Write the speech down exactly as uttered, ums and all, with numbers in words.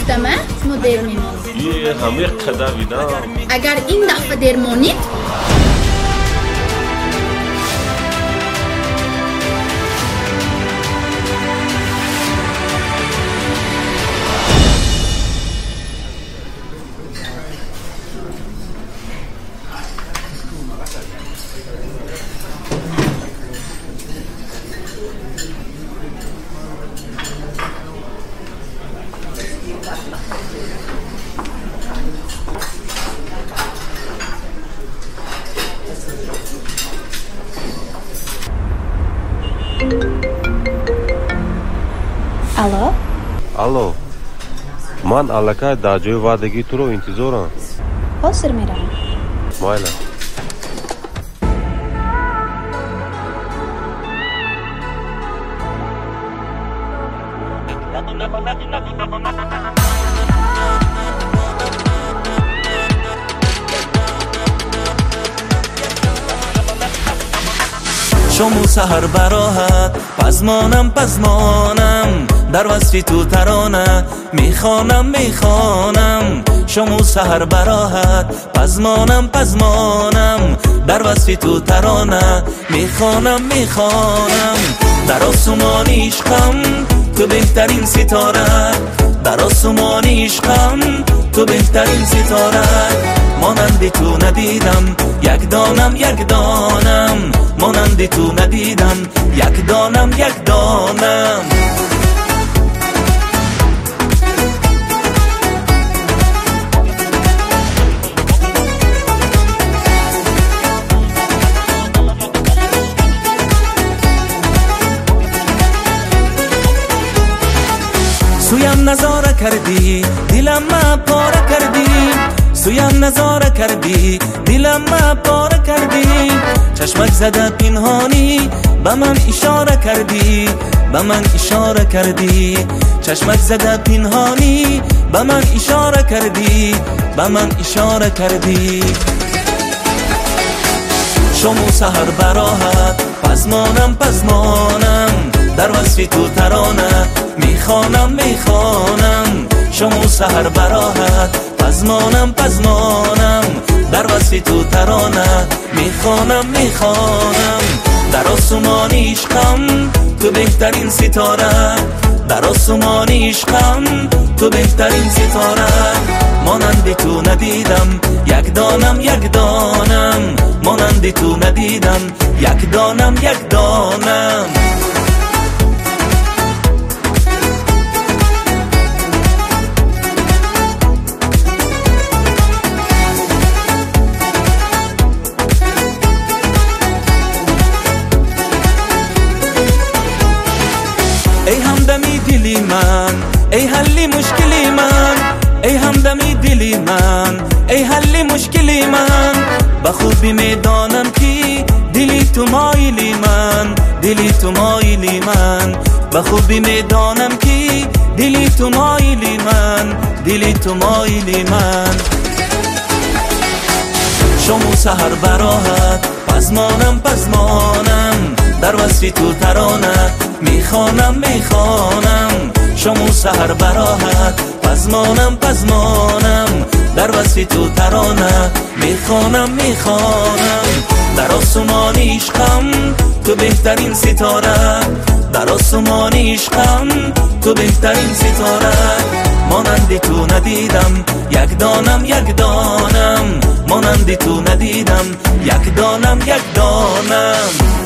گفتم شما دیر میمونید. یه همه قدر ویدم. اگر این دفعه دیر مونید алло алло ман аллакай дар ҷои ваъдагии туро интизорам. ҳозир меравам. майла. شمو سحر براحت پزمانم پزمانم در وصفی تو ترانه میخوانم میخوانم شمو سحر براحت پزمانم پزمانم در وصفی تو ترانه میخوانم میخوانم در آسمان عشقم تو بهترین ستاره در آسمان عشقم تو بهترین ستاره مانند تو ندیدم یک دانم یک دانم مانند تو ندیدم یک دانم یک دانم سویم نظاره کردی دلم ما پاره کردی سویم نظاره کردی دلم ما پاره کردی چشمک زده پنهانی به من اشاره کردی به من اشاره کردی چشمک زده پنهانی به من اشاره کردی به من اشاره کردی شمو سحر براحت پزمانم پزمانم در وصفی تو ترانه میخوانم میخوانم شمو سحر براحت پزمانم پزمانم در وصفی تو ترانه میخوانم میخوانم در آسمان عشقم تو بهترین ستاره در آسمان عشقم تو بهترین ستاره مانند تو ندیدم یک دانم یک دانم مانند تو ندیدم یک دانم یک دانم ای همدمی دلی من ای حلی مشکلی من ای همدمی دلی من ای حلی مشکلی من به خوبی میدانم که دلی تو مایلی من دلی تو مایلی من به خوبی میدانم که دلی تو مایلی من دلی تو مایلی من شمو سحر براحت پزمانم پزمانم در وصفی تو ترانه میخوانم میخوانم شمو سحر براحت پزمانم پزمانم در وصفی تو ترانه میخوانم میخوانم در آسمان عشقم تو بهترین ستاره در آسمان عشقم تو بهترین ستاره مانند تو ندیدم یک دانم یک دانم مانند تو ندیدم یک دانم یک دانم